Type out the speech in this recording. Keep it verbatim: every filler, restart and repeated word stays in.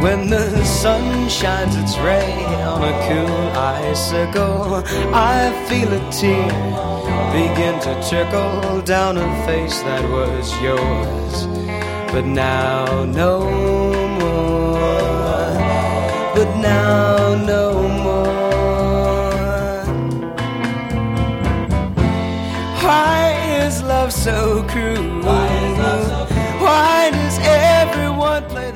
When the sun shines its ray on a cool icicle, I feel a tear begin to trickle down a face that was yours, but now no more, but now no more. Why is love so cruel? Why is love so cruel? Why does everyone play